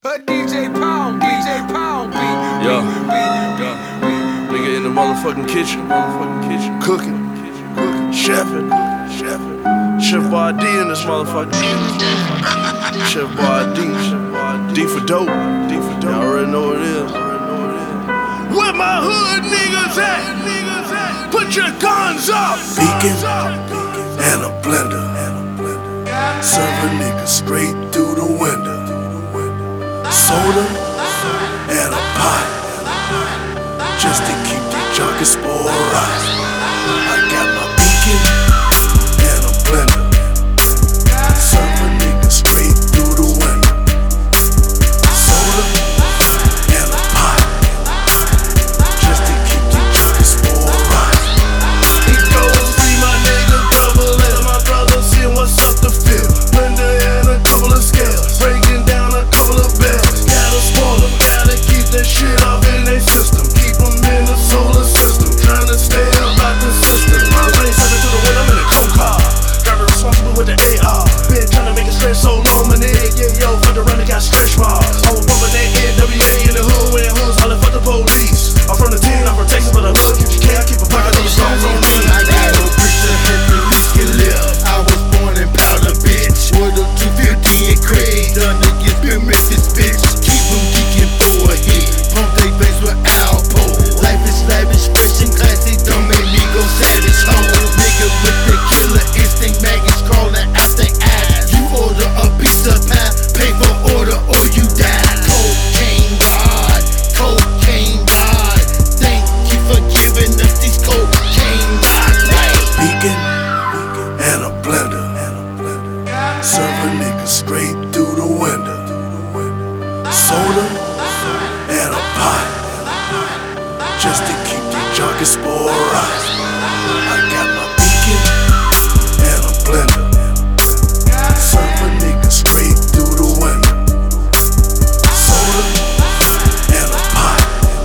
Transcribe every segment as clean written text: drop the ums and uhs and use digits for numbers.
DJ Pound, DJ Pound beat. Yo, nigga in the motherfucking kitchen, cooking, chefing. Chef Boy in this motherfucker. Chef Boy D for dope. Y'all already know what it is. Where my hood niggas at? Put your guns up. Beacon and a blender. Serve a nigga straight through the window. Soda and a pot, just to keep the junkies spoiled. I got my beacon and a blender. Serve a nigga straight through the window. Soda and a pot, just to keep the junkies spoiled. It goes see my nigga double and my brother seeing what's up the field. Blender and a couple of scales, breaking down a couple of bells. Gotta spoil them, gotta keep that shit off in their system. Keep them in the solar system, trying to stay up out the system. My brain stepping to the wind, I'm in a cold car. Got responsible with the AR. Been trying to make it stretch so long, my nigga, yeah, yo, fuck around and got stretch marks. I was bumping that NWA in the hood when hoods hollering fuck the police. I'm from the 10, I'm from Texas, but I love UGK. I keep a pocket of the stones on me. I got no bricks to help police get left. I was born in powder, bitch. With a 250 and Craig. Done to get pyramid this bitch. Keep them geeking for a hit. Pump they face with Alpo. Life is lavish, fresh and classy. Don't make me go savage. Oh, nigga with the killer instinct. Maggots crawling out the ass. You order a piece of pie. Pay for order or you die. Cocaine God. Cocaine God. Thank you for giving us these cocaine gods. Beacon and a blender. Serve a nigga straight through the window. Soda and a pot, just to keep the junkies spoiled. I got my beacon and a blender. Serve a nigga straight through the window. Soda and a pot,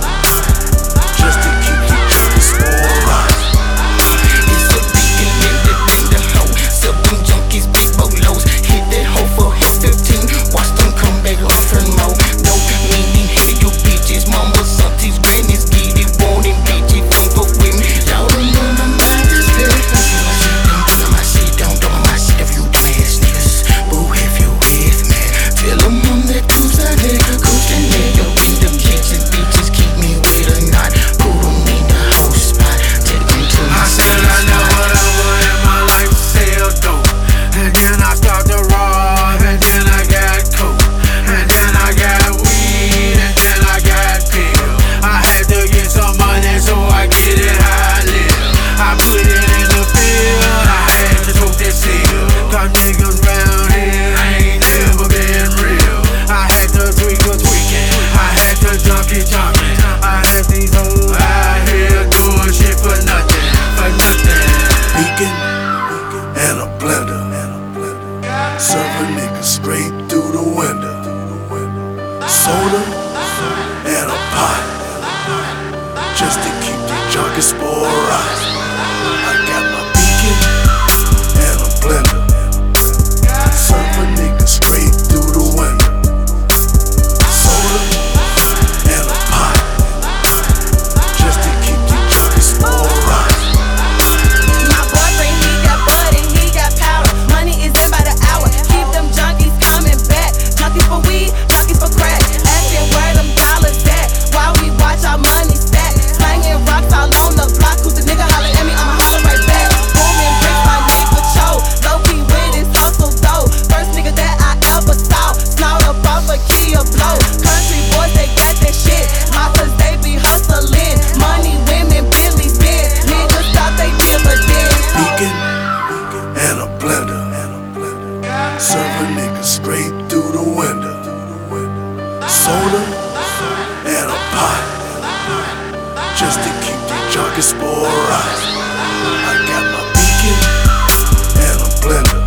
just to keep the junkies spoiled. It's a beacon in the blender hoe. Sell them junkies, big bolos. Hit that hoe for hit 15. Watch them come back off and more. No meaning here, you bitches. Mamas, aunties, grannies, get it, want it, bitches. Don't fuck with me. Y'all don't know my mind is dead. Do my shit, don't do my shit if you dumbass niggas. Boo, if you with me. Tell them I'm that two-side nigga. Cooking nigga in the kitchen. Bitches keep me with a knot. Put them in the whole spot. Take them to my I said I never ever in my life sell dope. And then I start to rob, and then I got coke, and then I got weed, and then I got pills. I had to get some money so I get it how I live. I put it in the field, I had to tote that seal. Cause niggas round here ain't never been real. I had to tweaking, I had to jumping. I had these hoes out here doing shit for nothing. Beacon and a blender. Serve a nigga straight through the window. Soda and a pot, just to keep the junkies spoiled. I got my beacon and a blender. Serve a nigga straight through the window. Soda and a pot, just to keep the junkies spoiled. My boyfriend, he got bud and he got power. Money is in by the hour. Keep them junkies coming back. Junkies for weed, junkies for crack. Asking where them dollars at while we watch our money stack. Slanging rocks all on the block. Who's the nigga holler at me? I'ma holler right back. Booming bricks, my nigga Cho. Low key with his hustle though. First nigga that I ever saw. Snort up off a key of blow. Country boys, they got that shit. Mockers, they be hustling. Money, women, Billy's big. Niggas thought they dividends. Beacon and a blender. Serve a nigga straight through the window. Soda and a pot, just to keep the junkies spoiled. I got my beacon and a blender.